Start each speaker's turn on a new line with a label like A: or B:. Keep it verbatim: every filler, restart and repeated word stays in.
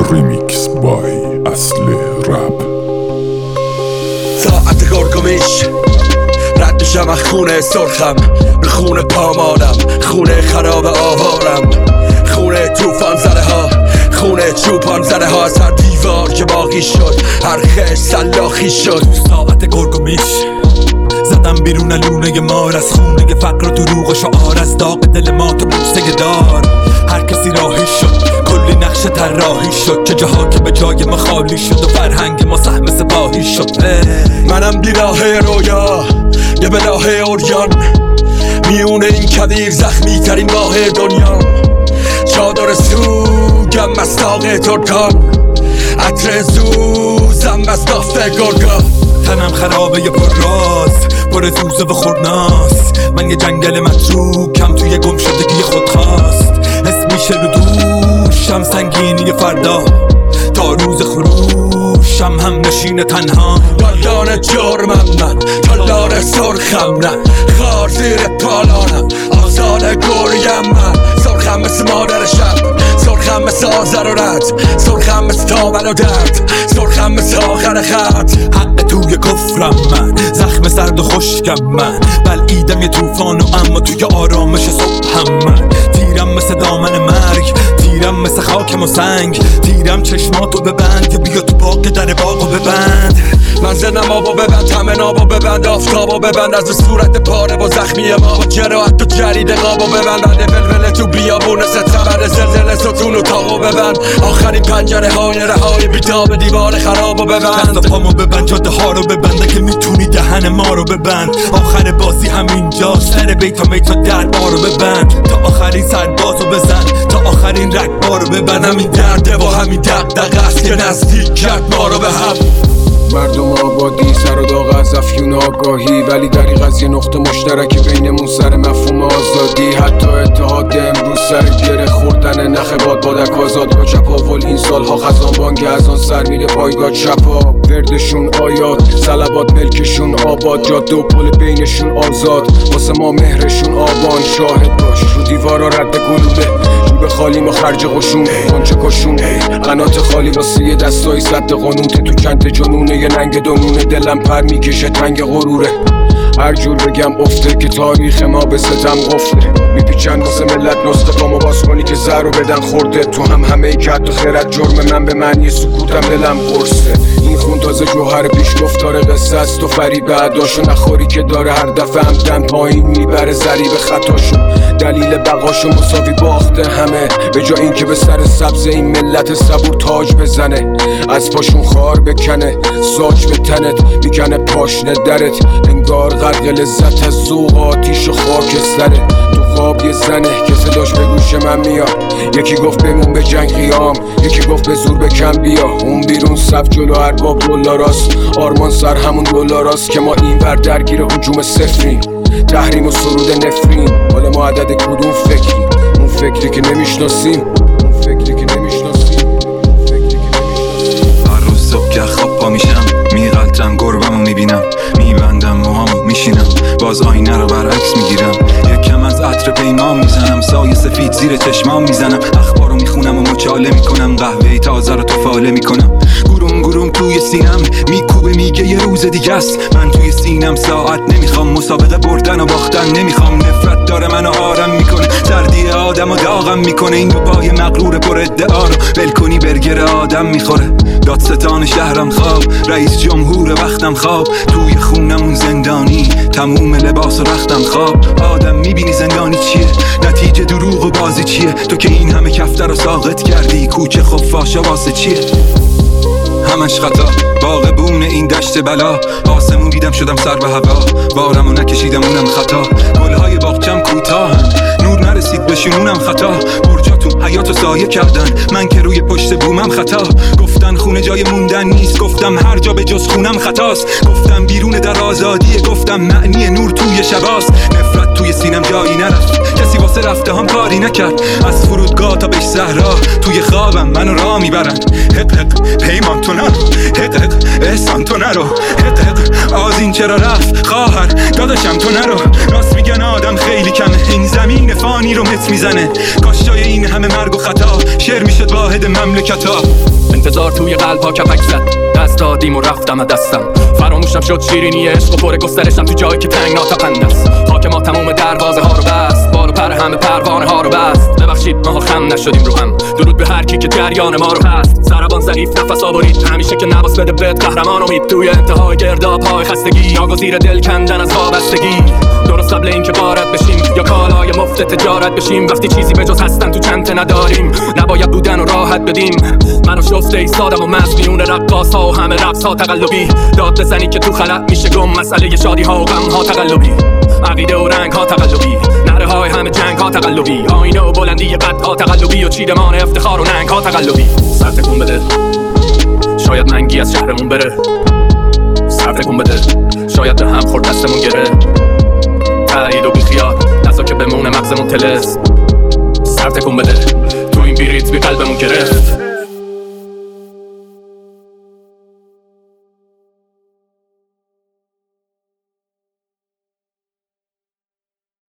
A: ریمیکس بای اصل رپ.
B: ساعت گرگومیش رد میشم از خونه سرخم به خونه پامالم، خونه خراب آوارم، خونه توفان زده ها، خونه چوپان زده ها، از هر دیوار که باقی شد هر خش سلاخی شد.
C: ساعت گرگومیش زدم بیرون لونه مار از خونه فقر و دروغ و شعار، از داغ دل ما تو بوسه دار. هر کسی راهی شد، کلی نقش طراحی شد، چه جاها که به جای ما خالی شد و فرهنگ ما سهم سپاهی شد.
B: منم بیراه رویا یه بلاه اوریان، میونه این کویر زخمی ترین ماه دنیا. چادر سوگم از تاق ترکان، عطر زوزم از نافت گرگا.
C: تنم خرابه یه پر راز، پر زوزه و خورناس. من یه جنگل متروکم توی گم شدگی خودخواست. حس میشه رو دوشم سنگینی فردا، تا روز خروشم هم نشین تنها.
B: بالدان جرمم من، تالار سرخم نه، خار زیر پالانم، آزاد گریم من. سرخم مثل مادر شب، سرخم مثل آزر و رد، سرخم مثل تاول و درد، سرخم مثل آخر خط.
C: حق توی کفرم من، زخم سرد و خشکم من، بلعیدم یه توفان و اما توی آرامش صبحم من. تیرم مثل دامن مرگ، تیرم مثل خاکم و سنگ، تیرم چشماتو ببند که بیا تو باغ در باغو ببند.
B: من زنم آبو ببند، همه نابو ببند، آفتابو ببند، از صورت پاره با زخمی ما، با جراحت و جرید قابو ببند. بده ولوله تو بیابون ست خبر زلزله ستون و تاقو ببند. آخرین پنجره های رهای بیتاب دیوار خرابو ببند.
C: دست پامو ببند، جاده ها رو ببند، که میتونی دهن ما رو ببند. آخر بازی همینجا، سر بیت میت و دربار رو ببند. تا آخرین سربازو بزن، تا آخرین رگبار رو ببند.
B: همین درده و همین دغدغه است که نزدیک کرد ما رو به هم.
D: مردم آبادی سر و داغ از افیون آگاهی، ولی دریغ از یه نقطه مشترک بینمون سر مفهوم آزادی. حتی اتحاد امروز سر گره خوردن نخ باد بادک آزادگاه چپاول. این سالها خزان بانگ از آن سر میره پایگاه چپا. وردشون آیات، صلبات ملکشون آباد، جاده و پل بینشون آزاد. واسه ما مهرشون آبان، شاهد باش رو دیوارا رد گلوله، جوب خالی ما خرج قشون، کنچه کشون قنات خالی واسه یه دستایی سد قانونته. تو چند جنونه یه ننگ دنونه، دلم پر میکشه تنگ غروره. هر جور بگم افته که تاریخ ما به ستم قفله. میپیچن واسه ملت نسخه پامو باز کنی که زر رو بدن خورده. تو هم همه ای که حتی خیرت جرم من به معنی سکوتم دلم قرصه. این خون تازه جوهر پیش گفتار قصه است و فریب عداشو نخوری که داره هر دفعه همدن پایین میبره ضریب خطاشو. دلیل بقاشو مساوی باخته همه، به جا این که به سر سبز این ملت صبور تاج بزنه. از پاشون خار بکنه، ساج به تنت میکنه پاشنه درت. انگار غرق لذت از ذوق آتیش و خاک سره. تو خواب یه زنه که صداش به گوش من میاد، یکی گفت بمون به جنگ قیام، یکی گفت به زور بکن بیا. اون بیرون صف جلو ارباب دلاراست، آرمان سر همون دلاراست که ما این ور درگیر هجوم صفریم. تحریم و سرود نفرین، حالا ما عدد کدوم فکریم؟ اون فکری که نمیشناسیم، اون فکری که نمیشناسیم.
E: هر روز صبح که خواب پا میشم، میقلتم گربمو میبینم، میبندم موهامو میشینم، باز آینه رو برعکس میگیرم. یکم از عطر پیمان میزنم، سایه سفید زیر چشمام میزنم، اخبارو میخونم و مچاله میکنم، قهوه تازه رو تفاله میکنم. گروم گروم توی سینم میکوبه میگه یه روز دیگه است. من توی سینم ساعت نمیخوام، مسابقه بردن و باختن نمیخوام. نفرت داره منو آرم میکنه، سردی آدم و داغم میکنه. این دو پای مغرور پر ادعا رو ول کنی برگر آدم میخوره. دادستان شهرم خواب، رئیس جمهور وقتم خواب. توی خونمون زندانی، تموم لباس و رختم خواب. آدم میبینی زندانی چیه، نتیجه دروغ و بازی چیه. تو که این همه کفتر رو ساقط کردی، کوچه خفاشا واسه چیه؟ همش خطا، باغبون این دشت بلا. آسمون دیدم شدم سر به هوا، بارمو نکشیدم اونم خطا. گلهای باغچم کوتاهن، نور نرسید بشونونم خطا. برجاتون حیاتو سایه کردن، من که روی پشت بومم خطا. گفتن خونه جای موندن نیست، گفتم هر جا به جز خونم خطاست. گفتم بیرون در آزادیه، گفتم معنی نور توی شباست. نفرت توی سینم جایی نرفت، کسی واسه رفته هم کاری نکرد. از فرودگاه تا به صحرا، توی خوابم منو راه میبرن. حق حق پیمان تو نرو، حق حق احسان تو نرو، حق حق آذین چرا رفت خواهر داداشم تو نرو. راست میگن آدم خیلی کمه، این زمین فانی رو مت میزنه. کاش جای این همه مرگ و خطا شعر میشد واحد مملکتا.
F: انتظار توی قلب‌ها کپک زد، دست دادیم و رفتم دستم. فراموشم شد شیرینی عشق و پر گسترشم تو جایی که تنگ ناطقند است. حاکما تموم دروازه ها رو بست، بال و پر همه پروانه ها رو بست. ببخشید ماها خم نشدیم رو هم، درود به هر کی که جریان ما رو هست. سربان ضعیف نفس آورید، همیشه که نواس بده بد قهرمان امید. توی انتهای گرداب های خستگی، ناگزیر دل کندن از وابستگی. درست قبل اینکه بارد بشیم یا کالای مفت تجارت بشیم. وقتی چیزی به جز هستن تو چنته نداریم، نباید بودن و راحت بدیم. منو شفته ایستادم و مست میون رقاص ها و همه رقص ها تقلبی. داد بزنی که تو خلق میشه گم، مسئله شادی ها و غم ها تقلبی. عقیده و رنگ ها تقلبی، نره های همه جنگ ها تقلبی. آینه و بلندی قد ها تقلبی و چیدمان افتخار و ننگ ها تقلبی. سر تکون بده شاید منگی از شهرمون بره، سر تکون بده شاید به هم خورد دستمون گره. تایید و بیخیال نزا که بمونه مغزمون تلس. سر تکون بده تو این بیریت بی قلبمون گرفت.